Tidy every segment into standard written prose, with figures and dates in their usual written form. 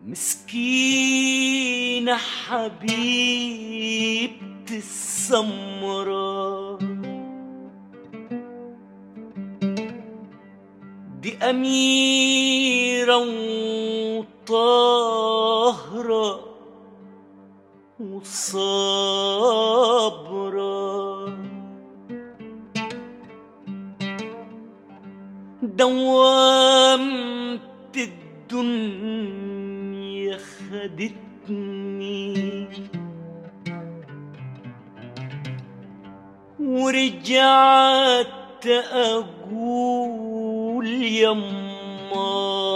مسكينة حبيبتي السمرا، دي أميرة وطاهرة وصابرة، دوامة الدنيا خدتني ورجعت أقول يما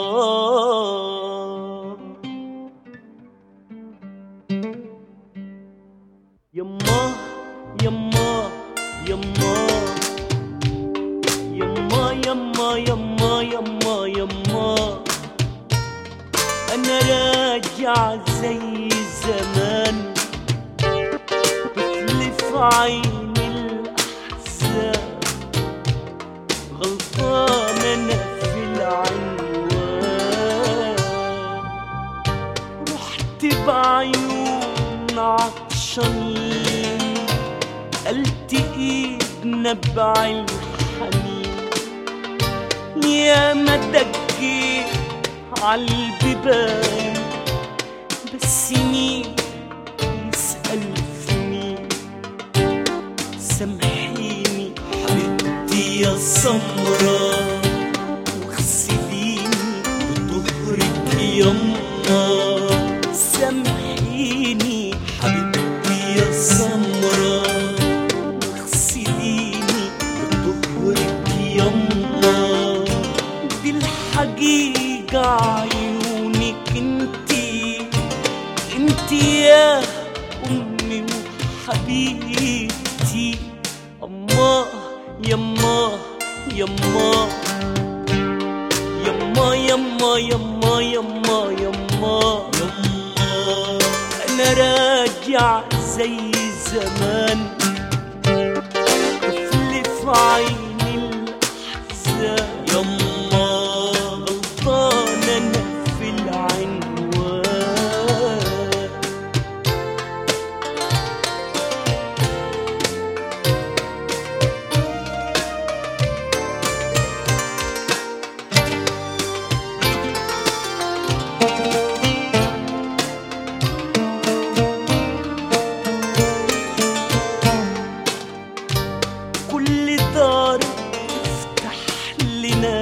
يما يما يما يما يما يما يما يما، أنا راجع زي زمان، طفل في عين الأحزان، غلطان أنا في العنوان، رحت بعيون عطشانين التقي بنبع الحنين، يا ما دقيت عالبيبان بس مين يسأل في مين، سامحيني حبيبتي يا سمرا واغسليني بطهرك يما، سامحيني حبيبتي يا سمرا واغسليني بطهرك يما، دي الحقيقة عيونك انتي يا أمي وحبيبتي، أما يما يما يما يما يما يما يما، أنا راجع زي زمان، طفل في عين الأحزان، يما غلطان أنا في العنوان. كل دار تفتح لنا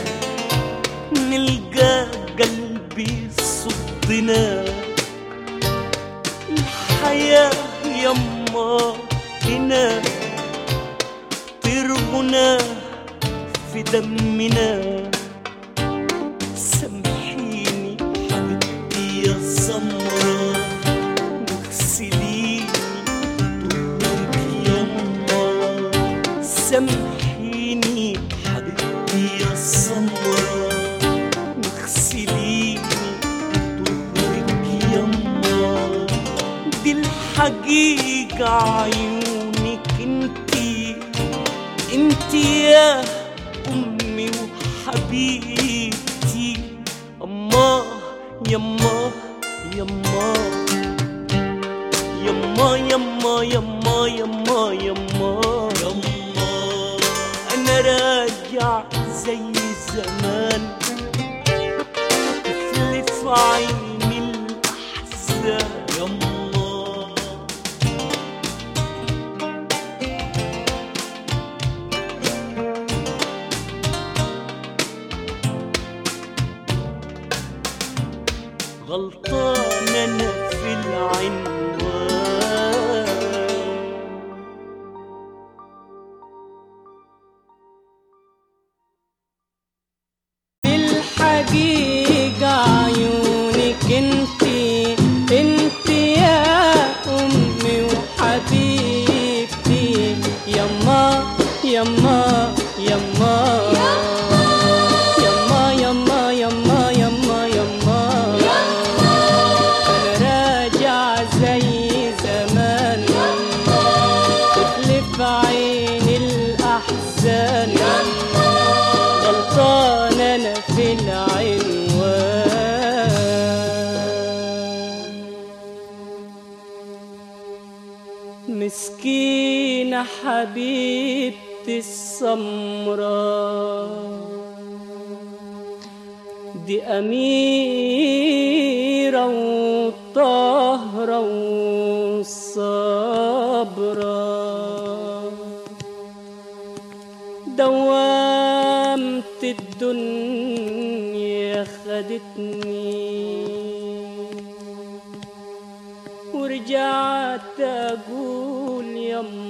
نلقى قلبي صدنا، الحياة يما هنا ترغنا في دمنا، سامحيني حبيبتي يا سمرا واغسليني طهرك يما، سامحيني حبيبتي يا سمرا واغسليني طهرك يما، دي الحقيقة عيونك انتي يا أمي وحبيبتي، أما يما يما يما يما يما يما يما، أنا راجع زي زمان، طفل في عين الأحزان، يما غلطان أنا في العنوان. الحقيقة عيونك انتي يا أمي وحبيبتي، يما يما يما يما يما يما يما يما، أنا راجع زي زمان، طفل في عين الأحزان، غلطان أنا في العنوان. مسكينة حبيبتي السمراء، دي أميرة وطاهرة وصابرة، دوامت الدنيا خدتني ورجعت أقول يما